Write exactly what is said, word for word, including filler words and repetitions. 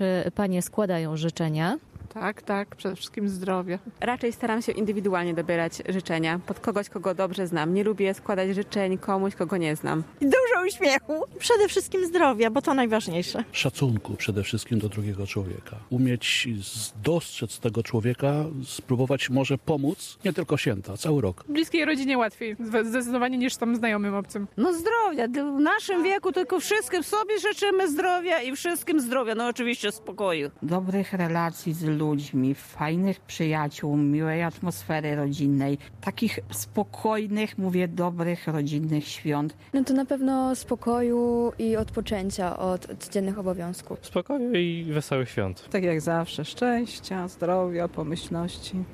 czy panie składają życzenia? Tak, tak, przede wszystkim zdrowie. Raczej staram się indywidualnie dobierać życzenia. Pod kogoś, kogo dobrze znam. Nie lubię składać życzeń komuś, kogo nie znam. Dużo uśmiechu. Przede wszystkim zdrowia, bo to najważniejsze. Szacunku przede wszystkim do drugiego człowieka. Umieć dostrzec tego człowieka, spróbować może pomóc, nie tylko święta, cały rok. Bliskiej rodzinie łatwiej zdecydowanie niż tam znajomym obcym. No zdrowia. W naszym wieku tylko wszystkim sobie życzymy zdrowia i wszystkim zdrowia. No oczywiście spokoju. Dobrych relacji z ludźmi, fajnych przyjaciół, miłej atmosfery rodzinnej, takich spokojnych, mówię, dobrych, rodzinnych świąt. No to na pewno spokoju i odpoczęcia od codziennych obowiązków. Spokoju i wesołych świąt. Tak jak zawsze, szczęścia, zdrowia, pomyślności.